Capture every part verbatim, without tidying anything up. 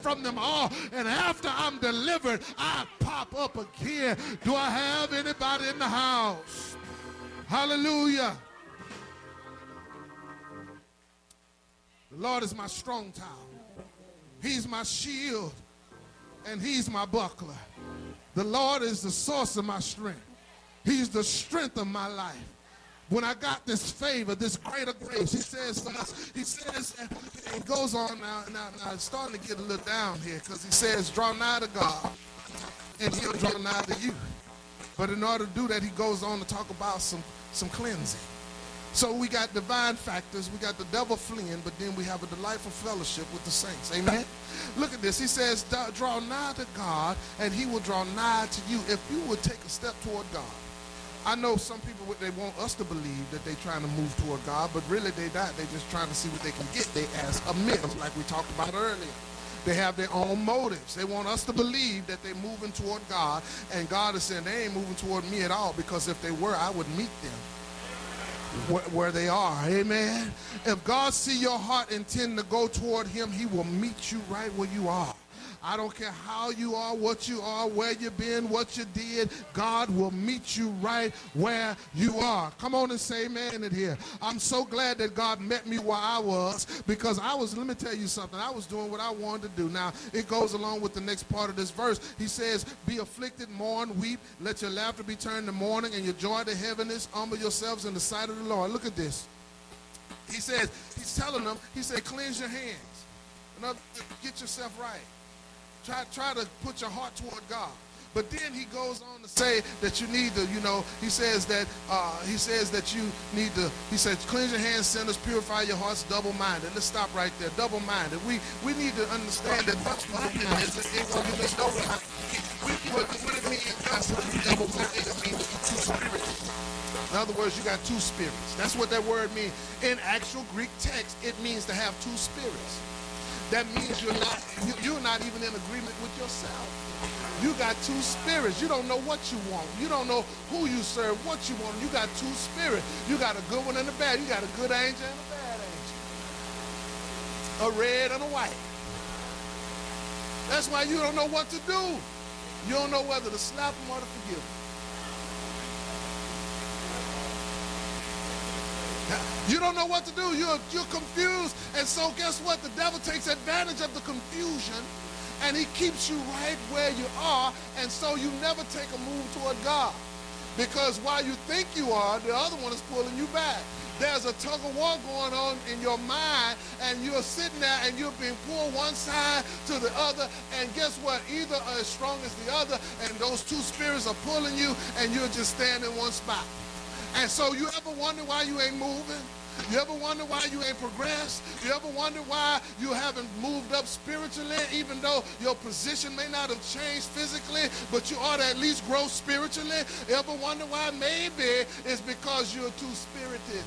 from them all, and after I'm delivered, I pop up again. Do I have anybody in the house? Hallelujah. The Lord is my strong tower. He's my shield, and he's my buckler. The Lord is the source of my strength. He's the strength of my life. When I got this favor, this greater grace, he says, he says, it goes on now, now, now it's starting to get a little down here, because he says, draw nigh to God, and he'll draw nigh to you. But in order to do that, he goes on to talk about some, some cleansing. So we got divine factors, we got the devil fleeing, but then we have a delightful fellowship with the saints. Amen? Look at this. He says, draw nigh to God, and he will draw nigh to you if you would take a step toward God. I know some people, they want us to believe that they're trying to move toward God, but really they not. They're just trying to see what they can get. They ask amiss, like we talked about earlier. They have their own motives. They want us to believe that they're moving toward God, and God is saying they ain't moving toward me at all, because if they were, I would meet them where, where they are. Amen? If God see your heart intend to go toward him, he will meet you right where you are. I don't care how you are, what you are, where you've been, what you did. God will meet you right where you are. Come on and say amen in here. I'm so glad that God met me where I was, because I was, let me tell you something, I was doing what I wanted to do. Now, it goes along with the next part of this verse. He says, be afflicted, mourn, weep, let your laughter be turned to mourning, and your joy to heaviness. Humble yourselves in the sight of the Lord. Look at this. He says, he's telling them, he said, cleanse your hands. In other words, get yourself right. Try, try to put your heart toward God. But then he goes on to say that you need to, you know, he says that, uh, he says that you need to, he says, cleanse your hands, sinners, purify your hearts, double-minded. Let's stop right there, double-minded. We we need to understand that double-mindedness is what it means. What it means, double-minded, it means two spirits. In other words, you got two spirits. That's what that word means. In actual Greek text, it means to have two spirits. That means you're not, you're not even in agreement with yourself. You got two spirits. You don't know what you want. You don't know who you serve, what you want. You got two spirits. You got a good one and a bad. You got a good angel and a bad angel. A red and a white. That's why you don't know what to do. You don't know whether to slap them or to forgive them. You don't know what to do. You're, you're confused. And so guess what? The devil takes advantage of the confusion, and he keeps you right where you are, and so you never take a move toward God. Because while you think you are, the other one is pulling you back. There's a tug of war going on in your mind, and you're sitting there and you're being pulled one side to the other, and guess what? Either are as strong as the other, and those two spirits are pulling you, and you're just standing in one spot. And so you ever wonder why you ain't moving? You ever wonder why you ain't progressed? You ever wonder why you haven't moved up spiritually, even though your position may not have changed physically, but you ought to at least grow spiritually? You ever wonder why? Maybe it's because you're too spirited.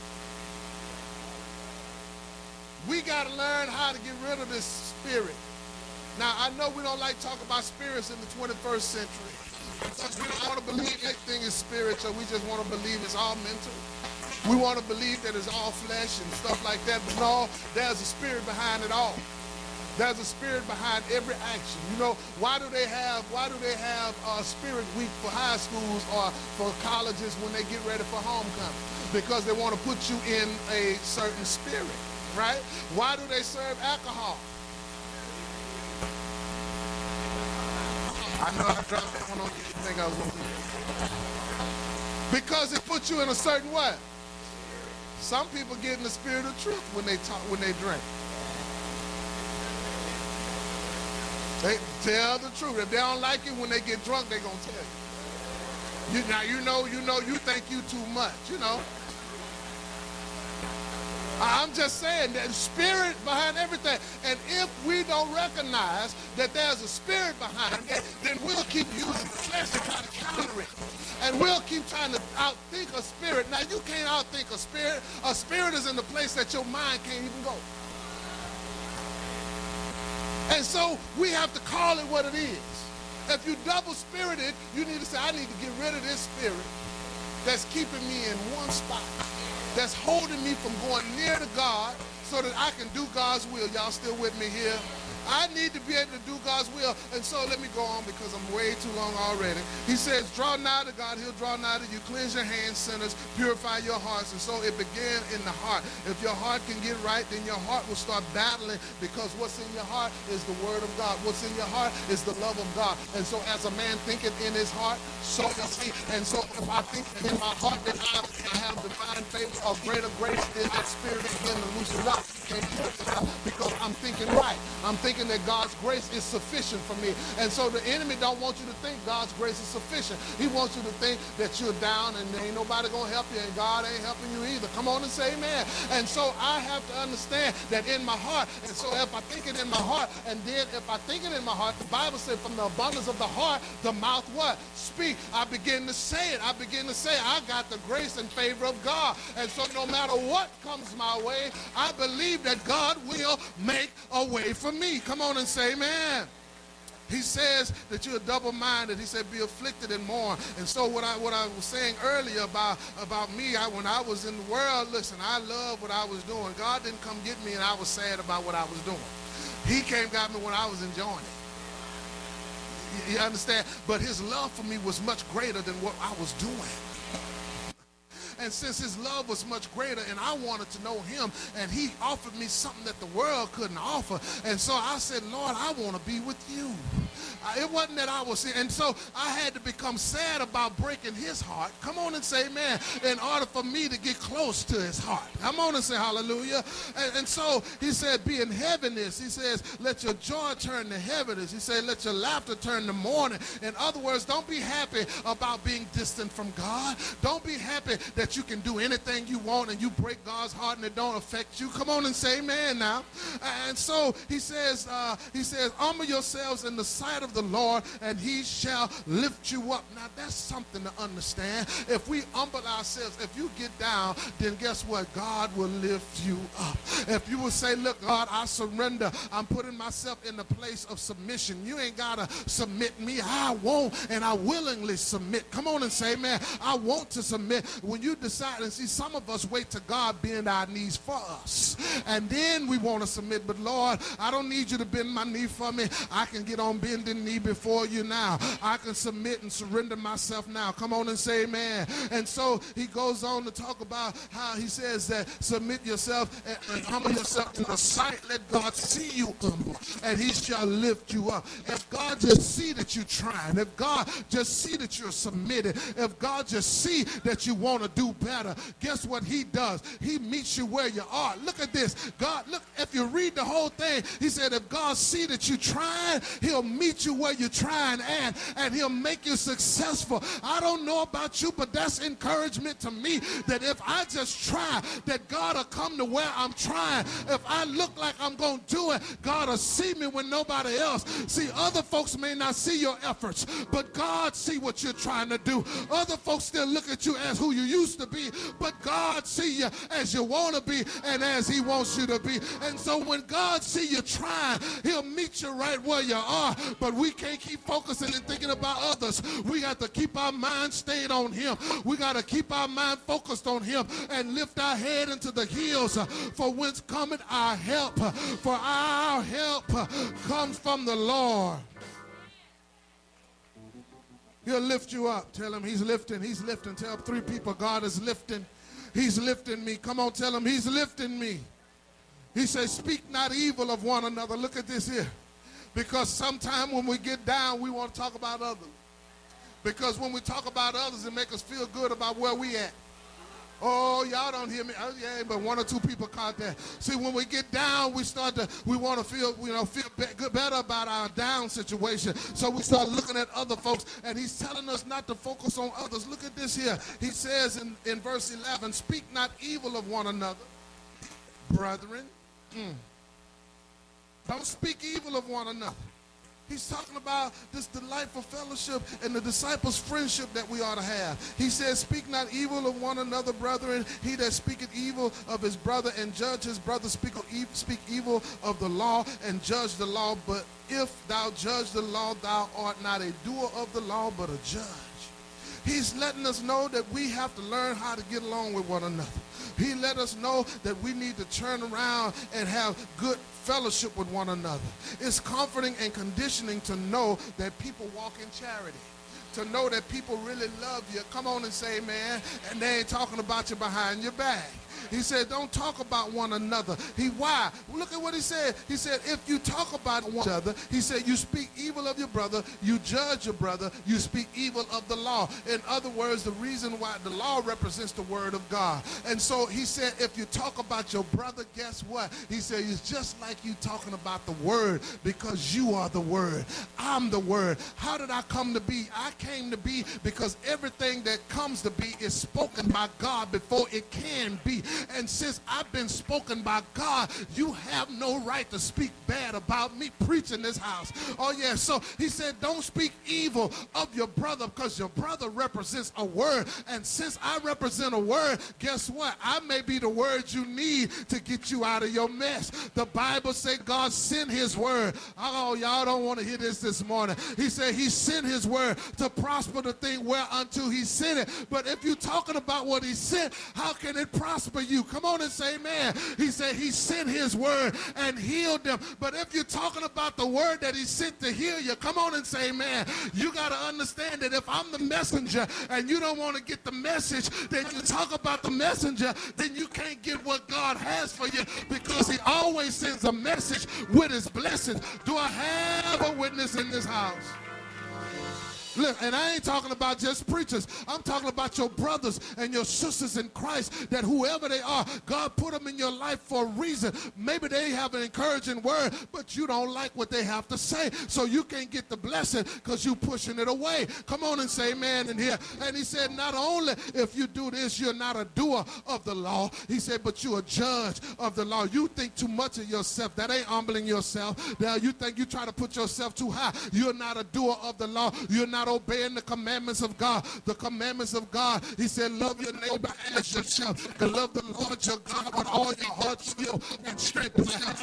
We got to learn how to get rid of this spirit. Now, I know we don't like to talk about spirits in the twenty-first century. Because we don't want to believe anything is spiritual. We just want to believe it's all mental. We want to believe that it's all flesh and stuff like that. But no, there's a spirit behind it all. There's a spirit behind every action. You know, why do they have why do they have uh, Spirit Week for high schools or for colleges when they get ready for homecoming? Because they want to put you in a certain spirit, right? Why do they serve alcohol? I know I dropped that one on you. You think I was going to do that? Because it puts you in a certain way. Some people get in the spirit of truth when they talk, when they drink. They tell the truth. If they don't like it when they get drunk, they're going to tell you. you. Now, you know, you know, you think you too much, you know. I'm just saying that spirit behind everything. And if we don't recognize that there's a spirit behind it, then we'll keep using the flesh to try to counter it. And we'll keep trying to outthink a spirit. Now, you can't outthink a spirit. A spirit is in the place that your mind can't even go. And so we have to call it what it is. If you're double-spirited, you need to say, I need to get rid of this spirit that's keeping me in one spot, that's holding me from going near to God so that I can do God's will. Y'all still with me here? I need to be able to do God's will. And so let me go on because I'm way too long already. He says, draw nigh to God, he'll draw nigh to you. Cleanse your hands, sinners, purify your hearts. And so it began in the heart. If your heart can get right, then your heart will start battling, because what's in your heart is the word of God. What's in your heart is the love of God. And so as a man thinketh in his heart, so is he. And so if I think in my heart that I, I have divine favor of greater grace, then that spirit begin to loosen up. Because I'm thinking right. I'm thinking that God's grace is sufficient for me. And so the enemy don't want you to think God's grace is sufficient. He wants you to think that you're down and ain't nobody gonna help you and God ain't helping you either. Come on and say amen. And so I have to understand that in my heart, and so if I think it in my heart, and then if I think it in my heart, the Bible said from the abundance of the heart, the mouth what? Speak. I begin to say it. I begin to say, I got the grace and favor of God. And so no matter what comes my way, I believe that God will make a way for me. Come on and say amen. He says that you're double-minded. He said, be afflicted and mourn. And so what I what I was saying earlier about, about me, I, when I was in the world, listen, I loved what I was doing. God didn't come get me and I was sad about what I was doing. He came got me when I was enjoying it. You, you understand? But his love for me was much greater than what I was doing. And since his love was much greater and I wanted to know him, and he offered me something that the world couldn't offer. And so I said, Lord, I want to be with you. It wasn't that I was, and so I had to become sad about breaking his heart. Come on and say amen. In order for me to get close to his heart. Come on and say hallelujah. And, and so he said, be in heaviness. He says, let your joy turn to heaviness. He said, let your laughter turn to mourning. In other words, don't be happy about being distant from God. Don't be happy that you can do anything you want and you break God's heart and it don't affect you. Come on and say amen now. And so he says, uh, he says, humble yourselves in the sight of the Lord, and he shall lift you up. Now that's something to understand. If we humble ourselves, if you get down, then guess what? God will lift you up. If you will say, look, God, I surrender. I'm putting myself in the place of submission. You ain't got to submit me. I won't, and I willingly submit. Come on and say, man, I want to submit. When you decide, and see, some of us wait to God bend our knees for us, and then we want to submit. But Lord, I don't need you to bend my knee for me. I can get on bending knee before you now. I can submit and surrender myself now. Come on and say amen. And so he goes on to talk about how he says that submit yourself and, and humble yourself in the sight. Let God see you humble, and he shall lift you up. If God just see that you're trying, if God just see that you're submitted, if God just see that you want to do better, guess what he does? He meets you where you are. Look at this. God, look, if you read the whole thing, he said if God see that you're trying, he'll meet you where you're trying at, and he'll make you successful. I don't know about you, but that's encouragement to me, that if I just try, that God will come to where I'm trying. If I look like I'm going to do it, God will see me when nobody else. See, other folks may not see your efforts, but God see what you're trying to do. Other folks still look at you as who you used to be, but God see you as you want to be and as he wants you to be. And so when God see you trying, he'll meet you right where you are. But we can't keep focusing and thinking about others. We got to keep our mind stayed on him. We got to keep our mind focused on him and lift our head into the hills, for whence cometh our help. For our help comes from the Lord. He'll lift you up. Tell him he's lifting. He's lifting. Tell three people, God is lifting. He's lifting me. Come on, tell him he's lifting me. He says, speak not evil of one another. Look at this here. Because sometimes when we get down, we want to talk about others. Because when we talk about others, it makes us feel good about where we at. Oh, y'all don't hear me. Oh, yeah, but one or two people caught that. See, when we get down, we start to, we want to feel, you know, feel be good, better about our down situation. So we start looking at other folks, and he's telling us not to focus on others. Look at this here. He says in, in verse eleven, speak not evil of one another, brethren. Mm. Don't speak evil of one another. He's talking about this delightful fellowship and the disciples' friendship that we ought to have. He says, speak not evil of one another, brethren. He that speaketh evil of his brother and judge his brother, speak, speak evil of the law and judge the law. But if thou judge the law, thou art not a doer of the law, but a judge. He's letting us know that we have to learn how to get along with one another. He let us know that we need to turn around and have good fellowship with one another. It's comforting and conditioning to know that people walk in charity, to know that people really love you. Come on and say amen, and they ain't talking about you behind your back. He said, don't talk about one another. He, why? Look at what he said. He said, if you talk about one another, he said, you speak evil of your brother, you judge your brother, you speak evil of the law. In other words, the reason why the law represents the word of God. And so he said, if you talk about your brother, guess what? He said, it's just like you talking about the word, because you are the word. I'm the word. How did I come to be? I came to be because everything that comes to be is spoken by God before it can be. And since I've been spoken by God, you have no right to speak bad about me preaching this house. Oh yeah, so he said, don't speak evil of your brother, because your brother represents a word. And since I represent a word, guess what? I may be the word you need to get you out of your mess. The Bible said God sent his word. Oh, y'all don't want to hear this this morning. He said he sent his word to prosper the thing whereunto he sent it. But if you're talking about what he sent, how can it prosper you? Come on and say amen. He said he sent his word and healed them. But if you're talking about the word that he sent to heal you, come on and say amen. You got to understand that if I'm the messenger and you don't want to get the message, then you talk about the messenger, then you can't get what God has for you, because he always sends a message with his blessings. Do I have a witness in this house? Look, and I ain't talking about just preachers. I'm talking about your brothers and your sisters in Christ, that whoever they are, God put them in your life for a reason. Maybe they have an encouraging word, but you don't like what they have to say, so you can't get the blessing because you pushing it away. Come on and say amen in here. And he said, not only if you do this, you're not a doer of the law. He said, but you're a judge of the law. You think too much of yourself. That ain't humbling yourself. Now you think you try to put yourself too high. You're not a doer of the law. You're not obeying the commandments of God. The commandments of God, he said, love your neighbor as yourself. To love the Lord your God with all your heart, soul, and strength.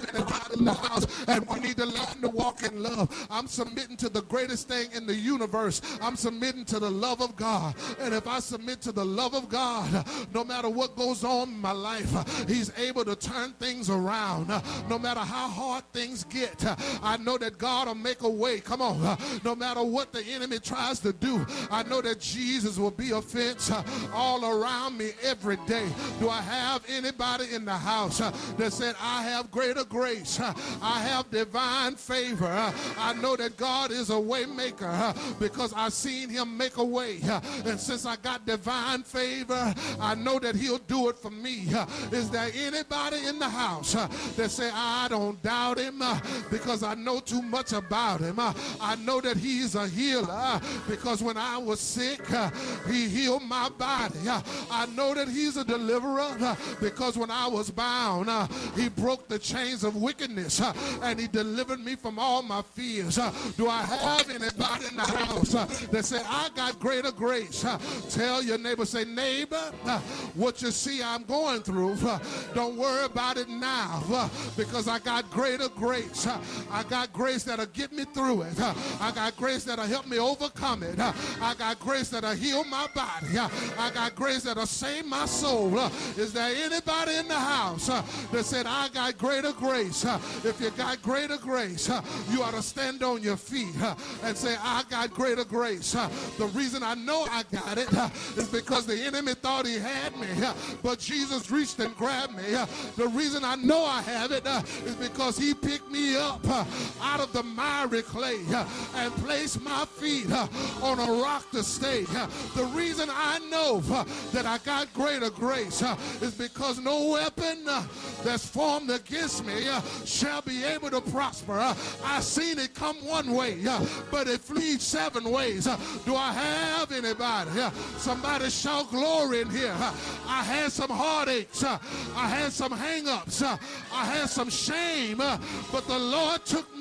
In the house, and we need to learn to walk in love. I'm submitting to the greatest thing in the universe. I'm submitting to the love of God. And if I submit to the love of God, no matter what goes on in my life, he's able to turn things around. No matter how hard things get, I know that God will make a way. Come on. No matter what the enemy tries to do, I know that Jesus will be a fence all around me every day. Do I have anybody in the house that said, I have greater grace, I have divine favor, I know that God is a way maker because I've seen him make a way, and since I got divine favor, I know that he'll do it for me. Is there anybody in the house that say, I don't doubt him because I know too much about him? I know that he's a healer because when I was sick, he healed my body. I know that he's a deliverer because when I was bound, he broke the chains of wickedness and he delivered me from all my fears. Do I have anybody in the house that say, I got greater grace? Tell your neighbor, say, neighbor, what you see I'm going through, don't worry about it now because I got greater grace. I got grace that'll get me through it. I got grace that'll help me overcome it. I got grace that'll heal my body. I got grace that'll save my soul. Is there anybody in the house that said, I got greater grace? If you got greater grace, you ought to stand on your feet and say, I got greater grace. The reason I know I got it is because the enemy thought he had me, but Jesus reached and grabbed me. The reason I know I have it is because he picked me up out of the miry clay and placed my feet on a rock to stay. The reason I know that I got greater grace is because no weapon that's formed against me shall be able to prosper. I seen it come one way, but it flees seven ways. Do I have anybody? Somebody shout glory in here. I had some heartaches. I had some hang-ups. I had some shame, but the Lord took me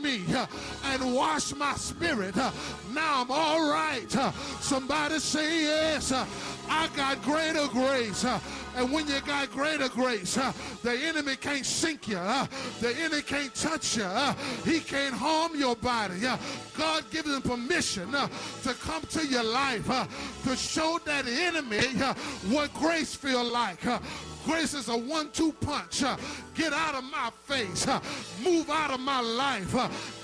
uh, and washed my spirit. Uh, now I'm all right. Uh, somebody say yes. Uh, I got greater grace. Uh, and when you got greater grace, uh, the enemy can't sink you. Uh, the enemy can't touch you. Uh, he can't harm your body. Uh, God gives him permission uh, to come to your life uh, to show that enemy uh, what grace feel like. Uh, Grace is a one two punch. Uh, get out of my face. Uh, move out of my life. Uh,